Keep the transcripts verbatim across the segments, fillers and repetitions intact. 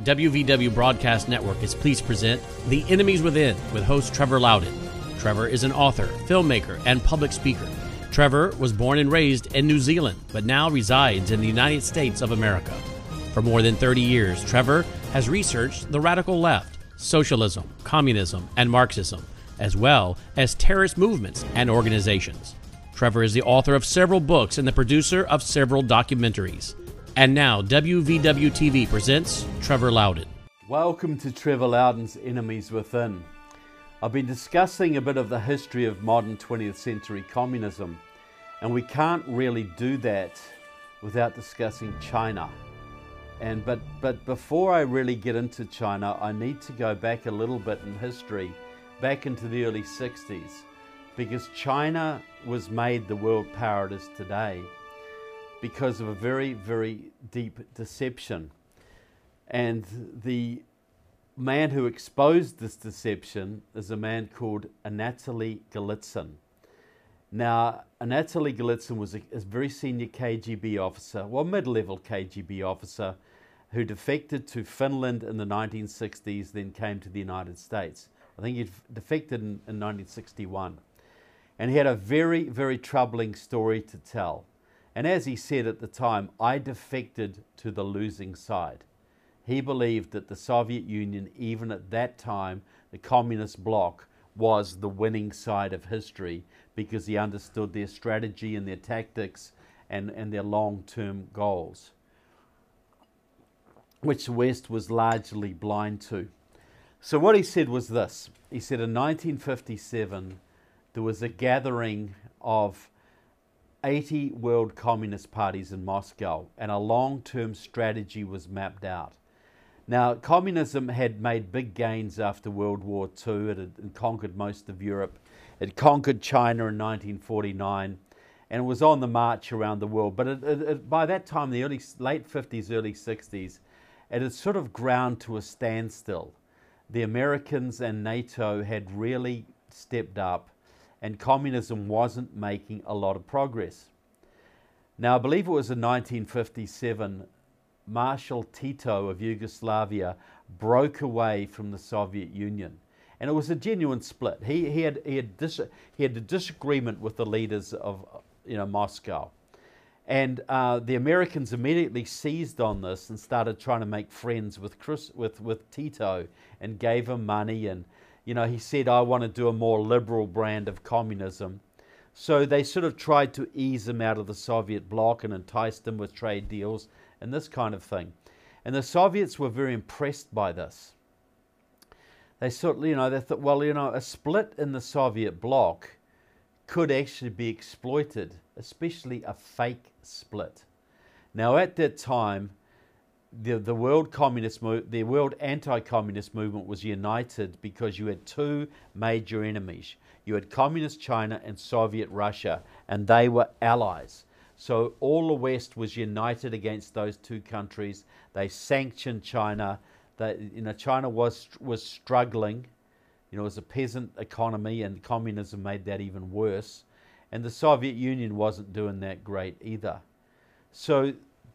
W V W Broadcast Network is pleased to present The Enemies Within with host Trevor Loudon. Trevor is an author, filmmaker, and public speaker. Trevor was born and raised in New Zealand, but now resides in the United States of America. For more than thirty years, Trevor has researched the radical left, socialism, communism, and Marxism, as well as terrorist movements and organizations. Trevor is the author of several books and the producer of several documentaries. And now, W V W T V presents Trevor Loudon. Welcome to Trevor Loudon's Enemies Within. I've been discussing a bit of the history of modern twentieth century communism, and we can't really do that without discussing China. And but but before I really get into China, I need to go back a little bit in history, back into the early sixties, because China was made the world power it is today because of a very, very deep deception. And the man who exposed this deception is a man called Anatoly Golitsyn. Now, Anatoly Golitsyn was a, a very senior K G B officer, well, mid-level K G B officer, who defected to Finland in the nineteen sixties, then came to the United States. I think he defected in, in nineteen sixty-one. And he had a very, very troubling story to tell. And as he said at the time, I defected to the losing side. He believed that the Soviet Union, even at that time, the communist bloc, was the winning side of history because he understood their strategy and their tactics and, and their long-term goals, which the West was largely blind to. So what he said was this. He said in nineteen fifty-seven, there was a gathering of eighty world communist parties in Moscow, and a long-term strategy was mapped out. Now, communism had made big gains after World War Two. It had conquered most of Europe. It conquered China in nineteen forty-nine, and it was on the march around the world. But it, it, it, by that time, the early, late fifties, early sixties, it had sort of ground to a standstill. The Americans and NATO had really stepped up, and communism wasn't making a lot of progress. Now, I believe it was in nineteen fifty-seven, Marshal Tito of Yugoslavia broke away from the Soviet Union. And it was a genuine split. He, he, had, he, had, dis, he had a disagreement with the leaders of you know, Moscow. And uh, the Americans immediately seized on this and started trying to make friends with, Chris, with, with Tito and gave him money. And you know, he said, I want to do a more liberal brand of communism. So they sort of tried to ease him out of the Soviet bloc and enticed him with trade deals and this kind of thing. And the Soviets were very impressed by this. They sort of, you know, they thought, well, you know, a split in the Soviet bloc could actually be exploited, especially a fake split. Now, at that time, The, the world communist, the world anti-communist movement was united because you had two major enemies. You had communist China and Soviet Russia, and they were allies. So all the West was united against those two countries. They sanctioned China. They, you know, China was was struggling. You know, it was a peasant economy, and communism made that even worse. And the Soviet Union wasn't doing that great either. So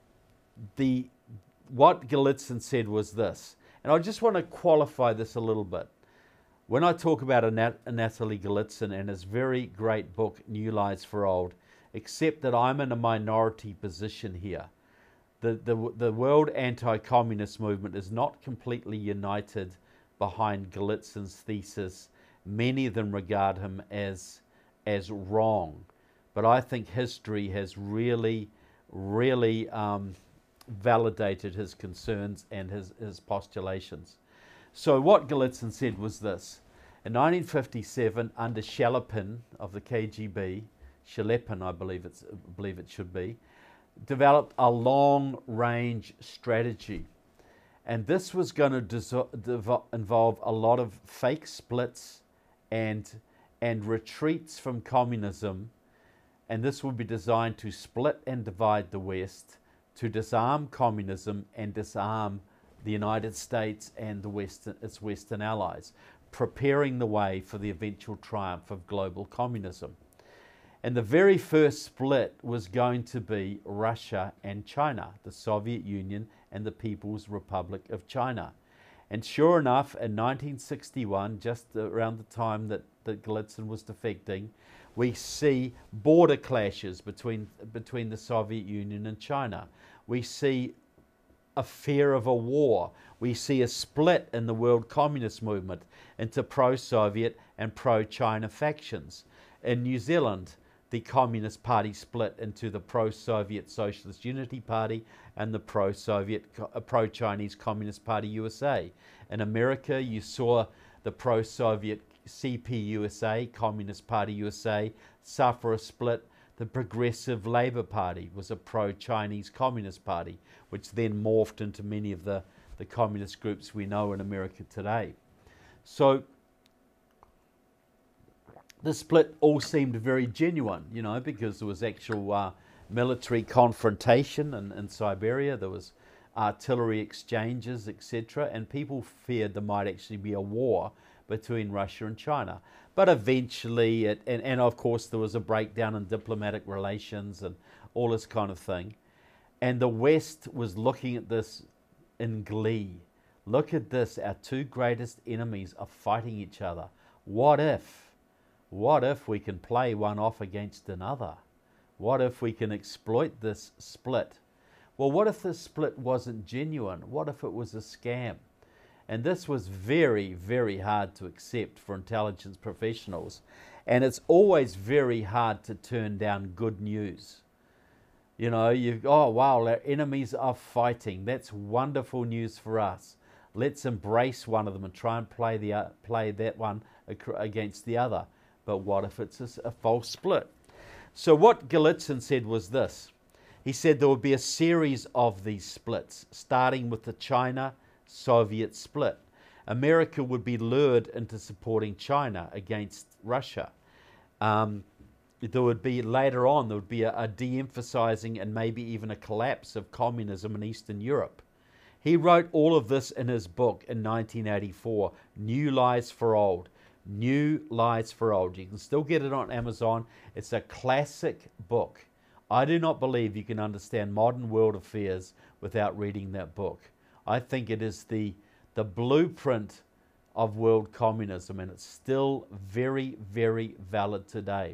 the what Golitsyn said was this, and I just want to qualify this a little bit. When I talk about Anat- Anatoly Golitsyn and his very great book, New Lies for Old, except that I'm in a minority position here. The, the, the world anti-communist movement is not completely united behind Golitsyn's thesis. Many of them regard him as, as wrong. But I think history has really, really um, validated his concerns and his, his postulations. So what Golitsyn said was this. In nineteen fifty-seven, under Shelepin of the K G B, Shelepin I believe, it's, I believe it should be, developed a long-range strategy. And this was going to involve a lot of fake splits and, and retreats from communism. And this would be designed to split and divide the West, to disarm communism and disarm the United States and the Western, its Western allies, preparing the way for the eventual triumph of global communism. And the very first split was going to be Russia and China, the Soviet Union and the People's Republic of China. And sure enough, in nineteen sixty-one, just around the time that, that Golitsyn was defecting, we see border clashes between, between the Soviet Union and China. We see a fear of a war. We see a split in the world communist movement into pro-Soviet and pro-China factions. In New Zealand, the Communist Party split into the pro-Soviet Socialist Unity Party and the pro-Soviet, uh, pro-Chinese Communist Party U S A. In America, you saw the pro-Soviet C P U S A, Communist Party U S A, suffer a split. The Progressive Labour Party was a pro-Chinese Communist Party, which then morphed into many of the, the communist groups we know in America today. So the split all seemed very genuine, you know, because there was actual uh, military confrontation in, in Siberia, there was artillery exchanges, et cetera, and people feared there might actually be a war between Russia and China. But eventually, it, and, and of course there was a breakdown in diplomatic relations and all this kind of thing. And the West was looking at this in glee. Look at this, our two greatest enemies are fighting each other. What if? What if we can play one off against another? What if we can exploit this split? Well, what if this split wasn't genuine? What if it was a scam? And this was very, very hard to accept for intelligence professionals. And it's always very hard to turn down good news. You know, you oh, wow, our enemies are fighting. That's wonderful news for us. Let's embrace one of them and try and play, the, uh, play that one against the other. But what if it's a, a false split? So what Golitsyn said was this. He said there would be a series of these splits, starting with the China-Soviet split. America would be lured into supporting China against Russia. Um, there would be, later on, there would be a, a de-emphasizing and maybe even a collapse of communism in Eastern Europe. He wrote all of this in his book in nineteen eighty-four, New Lies for Old. New Lies for Old. You can still get it on Amazon. It's a classic book. I do not believe you can understand modern world affairs without reading that book. I think it is the, the blueprint of world communism, and it's still very, very valid today.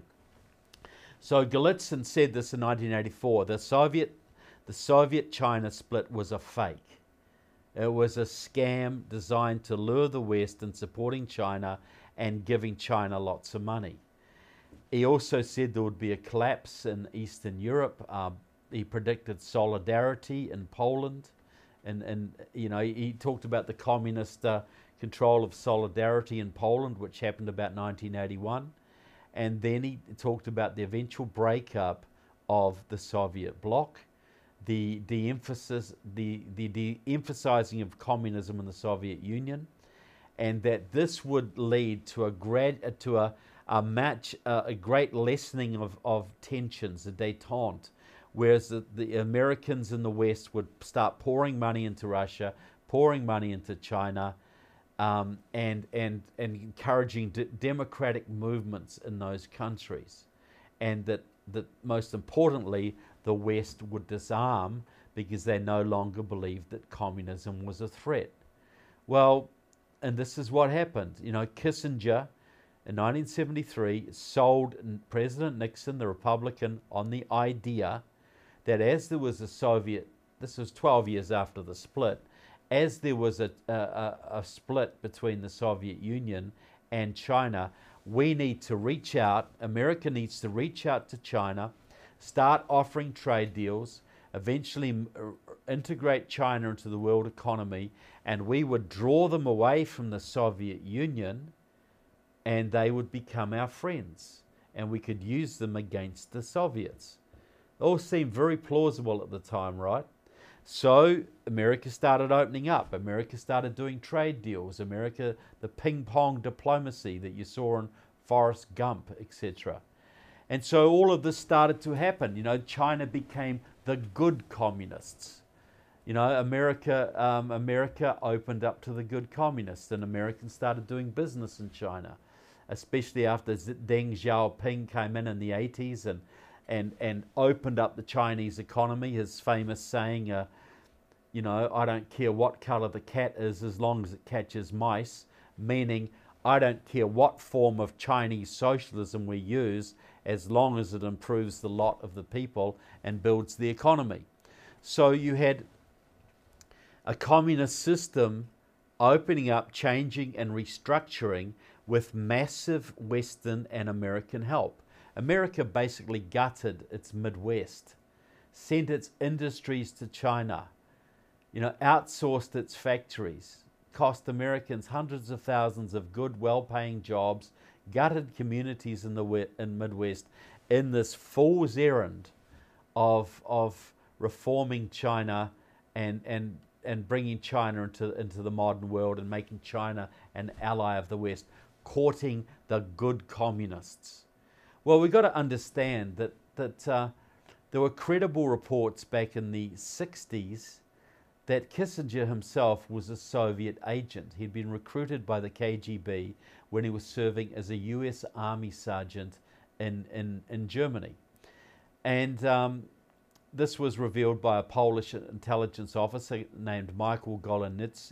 So Golitsyn said this in nineteen eighty-four. The Soviet, the Soviet-China split was a fake. It was a scam designed to lure the West in supporting China and giving China lots of money. He also said there would be a collapse in Eastern Europe. Uh, he predicted solidarity in Poland. And, and you know, he talked about the communist uh, control of solidarity in Poland, which happened about nineteen eighty-one. And then he talked about the eventual breakup of the Soviet bloc, the de-emphasis, the, the de-emphasizing of communism in the Soviet Union, and that this would lead to a grad, to a, a match, uh, a great lessening of, of tensions, a détente, whereas the, the Americans in the West would start pouring money into Russia, pouring money into China, um, and, and, and encouraging d democratic movements in those countries. And that, that most importantly, the West would disarm because they no longer believed that communism was a threat. Well, and this is what happened. You know, Kissinger in nineteen seventy-three sold President Nixon, the Republican, on the idea that as there was a Soviet, this was twelve years after the split, as there was a, a, a split between the Soviet Union and China, we need to reach out, America needs to reach out to China, start offering trade deals, eventually integrate China into the world economy, and we would draw them away from the Soviet Union, and they would become our friends, and we could use them against the Soviets. It all seemed very plausible at the time, right? So America started opening up. America started doing trade deals. America, the ping-pong diplomacy that you saw in Forrest Gump, et cetera. And so all of this started to happen. You know, China became the good communists. You know, America, um, America opened up to the good communists, and Americans started doing business in China, especially after Deng Xiaoping came in in the eighties and, and, and opened up the Chinese economy. His famous saying, uh, you know, I don't care what colour the cat is as long as it catches mice, meaning I don't care what form of Chinese socialism we use as long as it improves the lot of the people and builds the economy. So you had a communist system opening up, changing and restructuring with massive Western and American help. America basically gutted its Midwest, sent its industries to China, you know, outsourced its factories, cost Americans hundreds of thousands of good, well-paying jobs, gutted communities in the in Midwest in this fool's errand of of reforming China and and and bringing China into into the modern world and making China an ally of the West, courting the good communists. Well, we've got to understand that that uh, there were credible reports back in the sixties that Kissinger himself was a Soviet agent. He'd been recruited by the K G B when he was serving as a U S Army sergeant in, in, in Germany. And um, this was revealed by a Polish intelligence officer named Michael Goleniewski,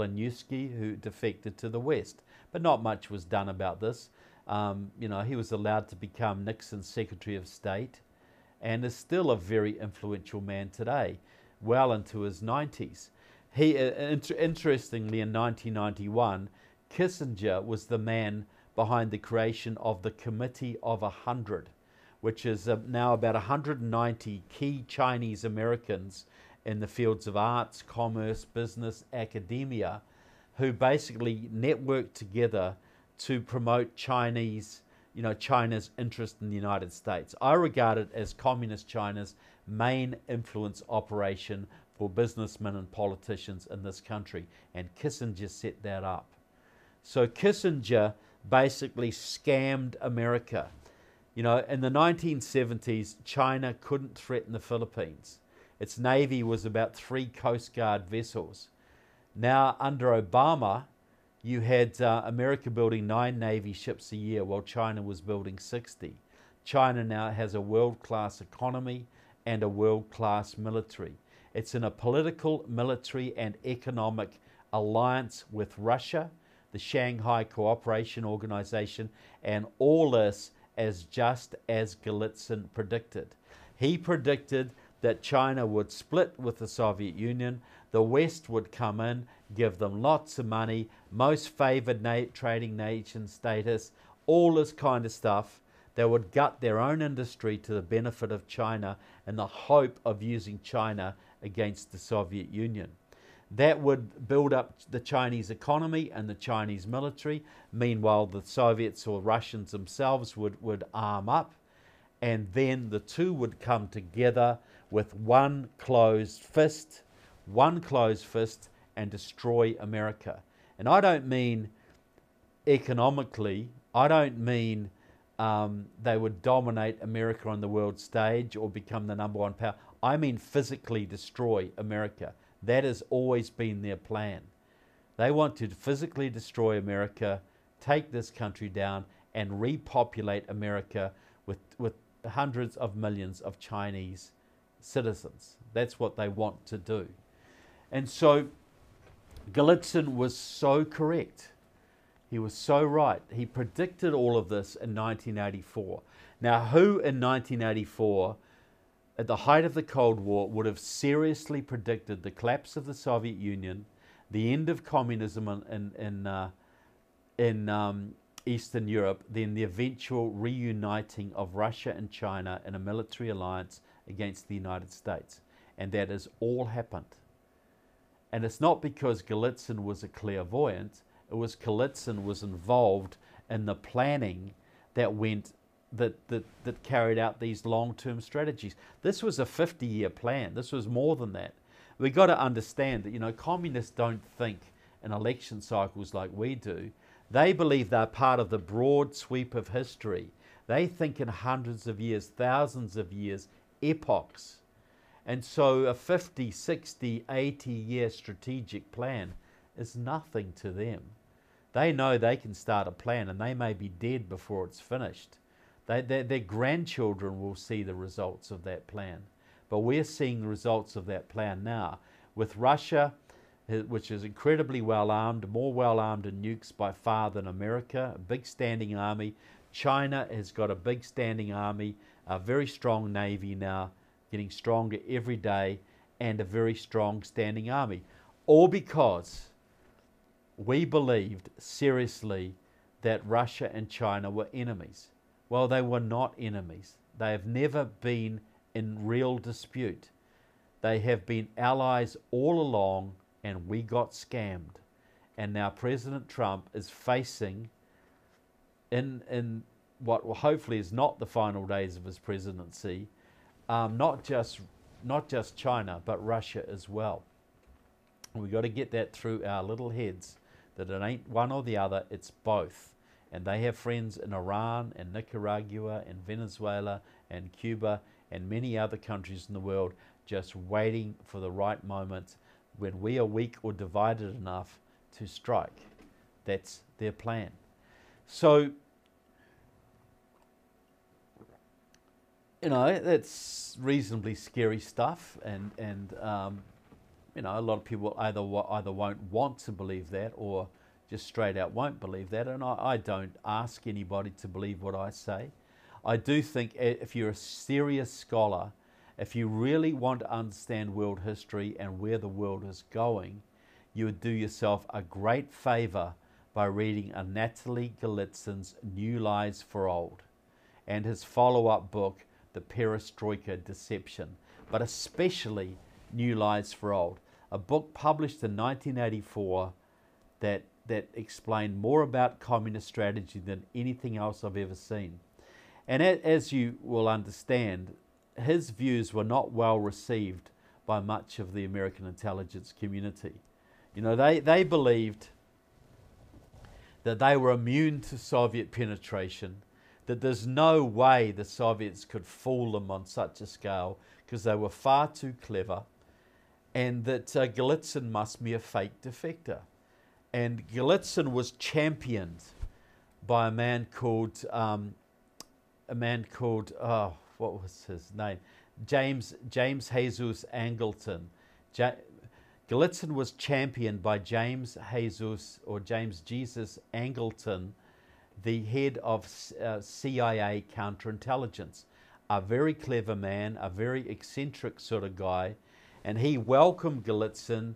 who defected to the West. But not much was done about this. Um, you know, he was allowed to become Nixon's Secretary of State and is still a very influential man today, well into his nineties. He, uh, inter interestingly, in nineteen ninety-one, Kissinger was the man behind the creation of the Committee of a Hundred, which is uh, now about one hundred ninety key Chinese Americans in the fields of arts, commerce, business, academia, who basically networked together to promote Chinese, you know, China's interest in the United States. I regard it as Communist China's main influence operation for businessmen and politicians in this country, and Kissinger set that up. So Kissinger basically scammed America. You know, in the nineteen seventies, China couldn't threaten the Philippines. Its navy was about three Coast Guard vessels. Now, under Obama, you had uh, America building nine Navy ships a year while China was building sixty. China now has a world-class economy and a world-class military. It's in a political, military, and economic alliance with Russia, the Shanghai Cooperation Organization, and all this as just as Golitsyn predicted. He predicted that China would split with the Soviet Union, the West would come in, give them lots of money, most favored na trading nation status, all this kind of stuff. They would gut their own industry to the benefit of China in the hope of using China against the Soviet Union. That would build up the Chinese economy and the Chinese military. Meanwhile, the Soviets or Russians themselves would, would arm up, and then the two would come together with one closed fist, one closed fist, and destroy America. And I don't mean economically, I don't mean um, they would dominate America on the world stage or become the number one power. I mean physically destroy America. That has always been their plan. They want to physically destroy America, take this country down, and repopulate America with, with hundreds of millions of Chinese citizens. That's what they want to do. And so Golitsyn was so correct. He was so right. He predicted all of this in nineteen eighty-four. Now, who in nineteen eighty-four, at the height of the Cold War, would have seriously predicted the collapse of the Soviet Union, the end of communism in, in, in, uh, in um, Eastern Europe, then the eventual reuniting of Russia and China in a military alliance against the United States? And that has all happened. And it's not because Golitsyn was a clairvoyant. It was Golitsyn was involved in the planning that went that that that carried out these long-term strategies. This was a fifty-year plan. This was more than that. We got to understand that, you know, communists don't think in election cycles like we do. They believe they're part of the broad sweep of history. They think in hundreds of years, thousands of years, epochs. And so a fifty, sixty, eighty year strategic plan is nothing to them. They know they can start a plan and they may be dead before it's finished. They, their, their grandchildren will see the results of that plan. But we're seeing the results of that plan now. with Russia, which is incredibly well armed, more well armed in nukes by far than America, a big standing army. China has got a big standing army, a very strong navy now, getting stronger every day, and a very strong standing army. All because we believed seriously that Russia and China were enemies. Well, they were not enemies. They have never been in real dispute. They have been allies all along, and we got scammed. And now President Trump is facing, in in what will hopefully is not the final days of his presidency, um, not just not just China, but Russia as well. We've got to get that through our little heads, that it ain't one or the other, it's both. And they have friends in Iran and Nicaragua and Venezuela and Cuba and many other countries in the world just waiting for the right moment when we are weak or divided enough to strike. That's their plan. So, you know, that's reasonably scary stuff, and, and um, you know, a lot of people either either won't want to believe that or just straight out won't believe that, and I, I don't ask anybody to believe what I say. I do think if you're a serious scholar, if you really want to understand world history and where the world is going, you would do yourself a great favor by reading a Natalie Golitsyn's New Lies for Old and his follow-up book, The Perestroika Deception, but especially New Lies for Old, a book published in nineteen eighty-four that, that explained more about communist strategy than anything else I've ever seen. And as you will understand, his views were not well received by much of the American intelligence community. You know, they, they believed that they were immune to Soviet penetration, that there's no way the Soviets could fool them on such a scale because they were far too clever, and that uh, Golitsyn must be a fake defector. And Golitsyn was championed by a man called, um, a man called, oh, what was his name? James James Jesus Angleton. Ja- Golitsyn was championed by James Jesus or James Jesus Angleton, the head of uh, C I A counterintelligence, a very clever man, a very eccentric sort of guy, and he welcomed Golitsyn.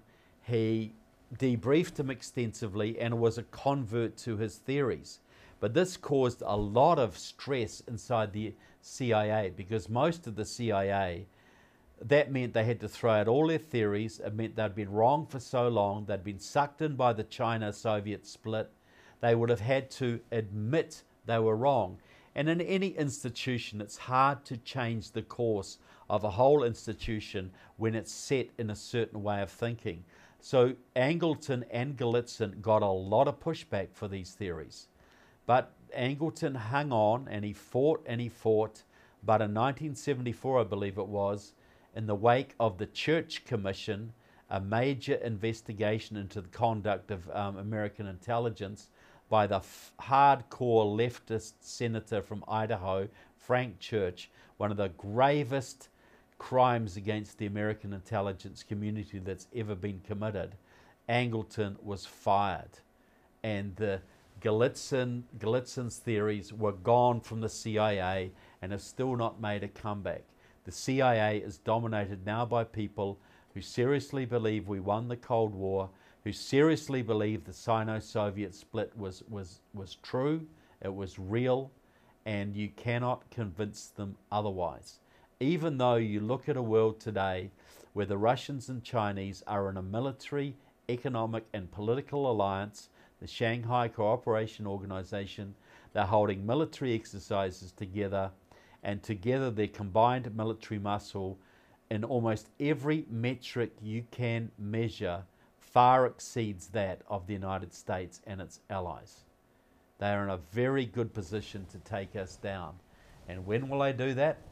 He debriefed him extensively and was a convert to his theories. But this caused a lot of stress inside the C I A, because most of the C I A, that meant they had to throw out all their theories. It meant they'd been wrong for so long. They'd been sucked in by the China-Soviet split. They would have had to admit they were wrong. And in any institution, it's hard to change the course of a whole institution when it's set in a certain way of thinking. So Angleton and Golitsyn got a lot of pushback for these theories. But Angleton hung on, and he fought and he fought. But in nineteen seventy-four, I believe it was, in the wake of the Church Commission, a major investigation into the conduct of um, American intelligence by the f- hardcore leftist senator from Idaho, Frank Church, one of the gravest crimes against the American intelligence community that's ever been committed, Angleton was fired. And the Golitsyn, Golitsyn's theories were gone from the C I A and have still not made a comeback. The C I A is dominated now by people who seriously believe we won the Cold War, who seriously believe the Sino-Soviet split was, was, was true, it was real, and you cannot convince them otherwise. Even though you look at a world today where the Russians and Chinese are in a military, economic, and political alliance, the Shanghai Cooperation Organization, they're holding military exercises together, and together their combined military muscle in almost every metric you can measure far exceeds that of the United States and its allies. They are in a very good position to take us down. And when will they do that?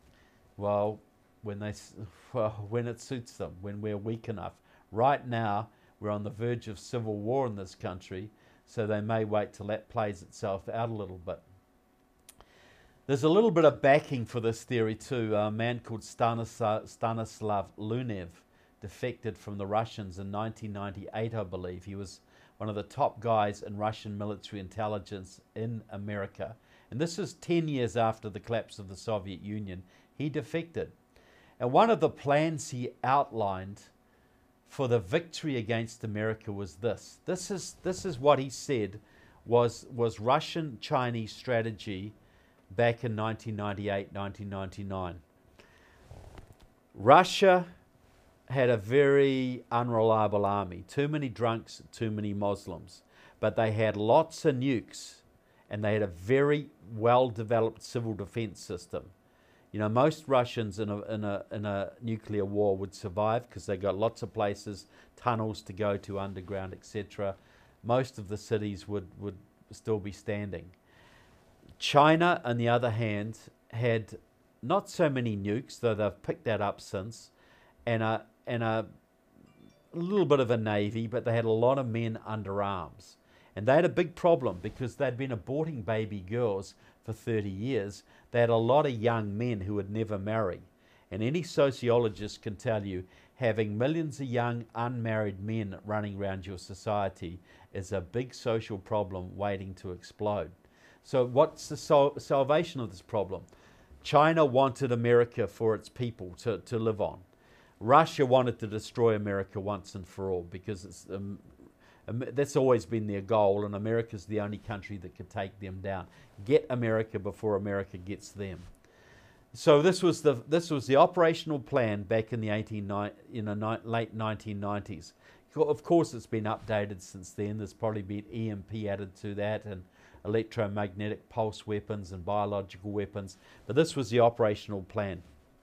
Well, when they, well, when it suits them, when we're weak enough. Right now, we're on the verge of civil war in this country, so they may wait till that plays itself out a little bit. There's a little bit of backing for this theory too. A man called Stanislav, Stanislav Lunev defected from the Russians in nineteen ninety-eight, I believe. He was one of the top guys in Russian military intelligence in America. And this is ten years after the collapse of the Soviet Union. He defected. And one of the plans he outlined for the victory against America was this. This is, this is what he said was, was Russian-Chinese strategy back in nineteen ninety-eight, nineteen ninety-nine. Russia had a very unreliable army. Too many drunks, too many Muslims. But they had lots of nukes, and they had a very well-developed civil defense system. You know, most Russians in a, in a, in a nuclear war would survive because they got lots of places, tunnels to go to underground, et cetera. Most of the cities would, would still be standing. China, on the other hand, had not so many nukes, though they've picked that up since, and a, and a little bit of a navy, but they had a lot of men under arms. And they had a big problem because they'd been aborting baby girls for thirty years. They had a lot of young men who would never marry. And any sociologist can tell you having millions of young unmarried men running around your society is a big social problem waiting to explode. So what's the sol- salvation of this problem? China wanted America for its people to, to live on. Russia wanted to destroy America once and for all because it's, um, um, that's always been their goal, and America's the only country that could take them down. Get America before America gets them. So this was the this was the operational plan back in the eighteen in the ni- late nineteen nineties. Of course, it's been updated since then. There's probably been E M P added to that, and electromagnetic pulse weapons and biological weapons. But this was the operational plan.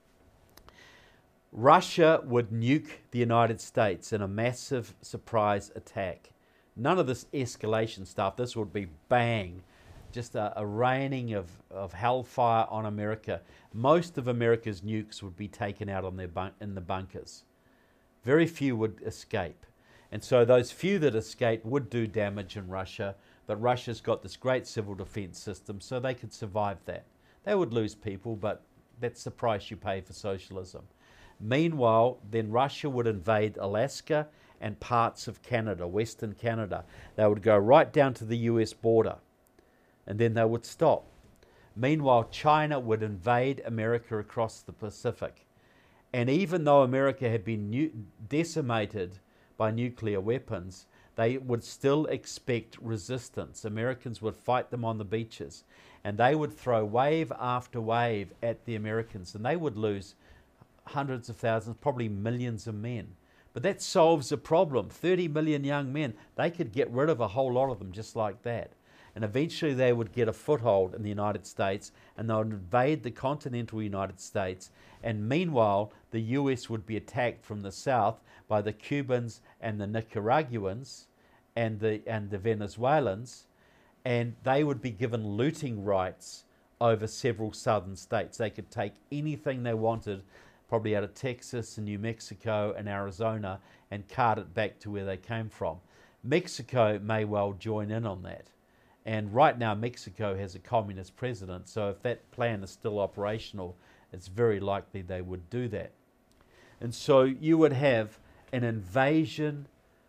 Russia would nuke the United States in a massive surprise attack. None of this escalation stuff. This would be bang, just a, a raining of, of hellfire on America. Most of America's nukes would be taken out on their bun- in the bunkers. Very few would escape. And so those few that escaped would do damage in Russia, but Russia's got this great civil defense system, so they could survive that. They would lose people, but that's the price you pay for socialism. Meanwhile, then Russia would invade Alaska and parts of Canada, Western Canada. They would go right down to the U S border, and then they would stop. Meanwhile, China would invade America across the Pacific. And even though America had been nu- decimated by nuclear weapons, they would still expect resistance. Americans would fight them on the beaches, and they would throw wave after wave at the Americans, and they would lose hundreds of thousands, probably millions of men. But that solves the problem. thirty million young men, they could get rid of a whole lot of them just like that. And eventually they would get a foothold in the United States, and they would invade the continental United States. And meanwhile, the U S would be attacked from the south by the Cubans and the Nicaraguans and the, and the Venezuelans, and they would be given looting rights over several southern states. They could take anything they wanted, probably out of Texas and New Mexico and Arizona, and cart it back to where they came from. Mexico may well join in on that. And right now Mexico has a communist president, so if that plan is still operational, it's very likely they would do that. And so you would have an invasion,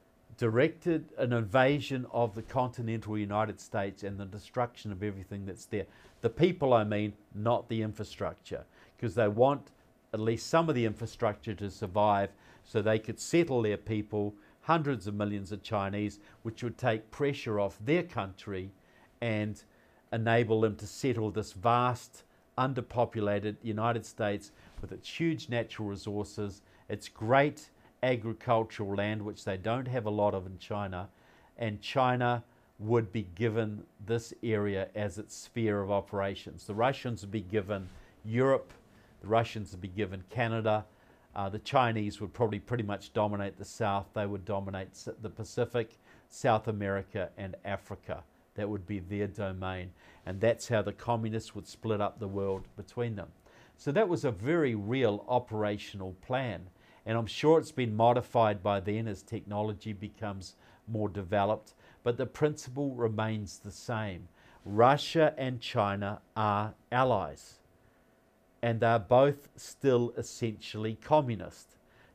directed an invasion of the continental United States and the destruction of everything that's there. The people, I mean, not the infrastructure, because they want at least some of the infrastructure to survive so they could settle their people, hundreds of millions of Chinese, which would take pressure off their country and enable them to settle this vast, underpopulated United States with its huge natural resources, its great agricultural land, which they don't have a lot of in China, and China would be given this area as its sphere of operations. The Russians would be given Europe, the Russians would be given Canada, uh, the Chinese would probably pretty much dominate the South. They would dominate the Pacific, South America, and Africa. That would be their domain. And that's how the communists would split up the world between them. So that was a very real operational plan. And I'm sure it's been modified by then as technology becomes more developed. But the principle remains the same. Russia and China are allies. And they're both still essentially communist.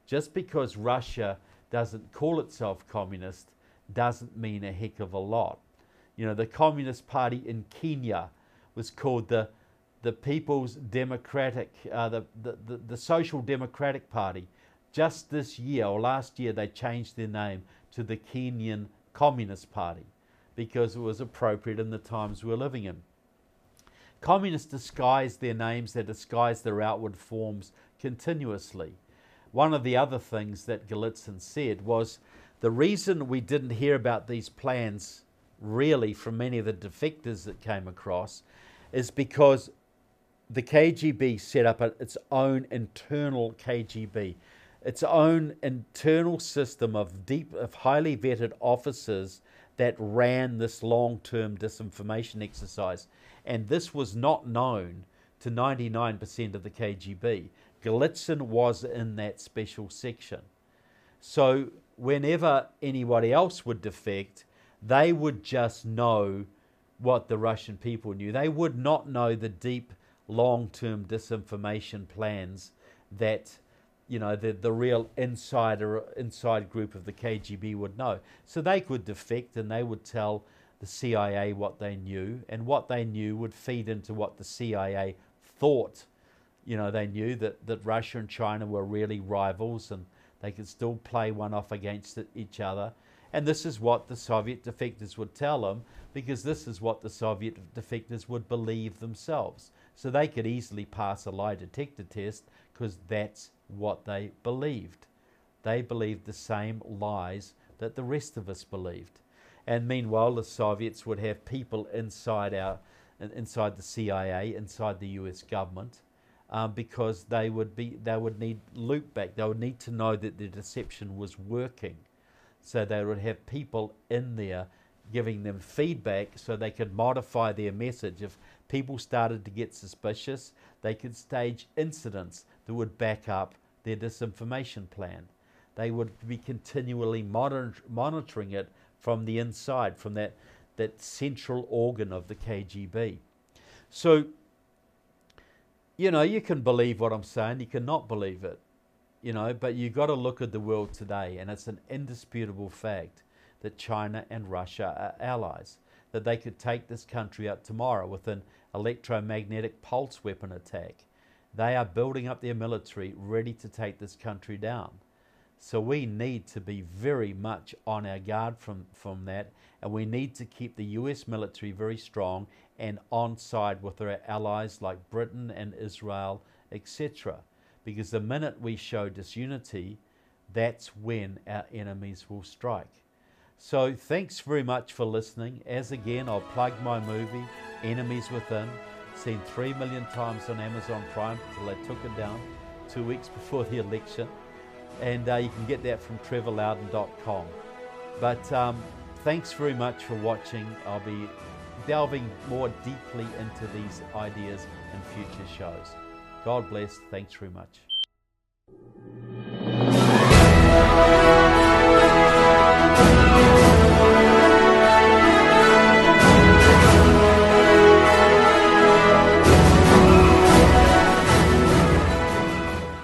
Just because Russia doesn't call itself communist doesn't mean a heck of a lot. You know, the Communist Party in Kenya was called the the People's Democratic, uh, the, the, the, the Social Democratic Party. Just this year, or last year, they changed their name to the Kenyan Communist Party because it was appropriate in the times we're living in. Communists disguise their names, they disguise their outward forms continuously. One of the other things that Golitsyn said was the reason we didn't hear about these plans really from many of the defectors that came across is because the K G B set up a, its own internal K G B, its own internal system of deep, of highly vetted officers that ran this long-term disinformation exercise. And this was not known to ninety-nine percent of the K G B. Golitsyn was in that special section. So whenever anybody else would defect, they would just know what the Russian people knew. They would not know the deep, long-term disinformation plans that, you know, the, the real insider, inside group of the K G B would know. So they could defect and they would tell the C I A what they knew, and what they knew would feed into what the C I A thought. You know, they knew that, that Russia and China were really rivals and they could still play one off against each other. And this is what the Soviet defectors would tell them, because this is what the Soviet defectors would believe themselves. So they could easily pass a lie detector test because that's what they believed. They believed the same lies that the rest of us believed. And meanwhile, the Soviets would have people inside our, inside the C I A, inside the U S government, um, because they would be, they would need loop back. They would need to know that their deception was working. So they would have people in there giving them feedback so they could modify their message. If people started to get suspicious, they could stage incidents that would back up their disinformation plan. They would be continually monitor monitoring it from the inside, from that, that central organ of the K G B. So, you know, you can believe what I'm saying, you cannot believe it. You know, but you've got to look at the world today, and it's an indisputable fact that China and Russia are allies, that they could take this country out tomorrow with an electromagnetic pulse weapon attack. They are building up their military ready to take this country down. So we need to be very much on our guard from, from that, and we need to keep the U S military very strong and on side with our allies like Britain and Israel, et cetera. Because the minute we show disunity, that's when our enemies will strike. So thanks very much for listening. As again, I'll plug my movie, Enemies Within, seen three million times on Amazon Prime until they took it down two weeks before the election. And uh, you can get that from trevor loudon dot com. But um, thanks very much for watching. I'll be delving more deeply into these ideas in future shows. God bless. Thanks very much.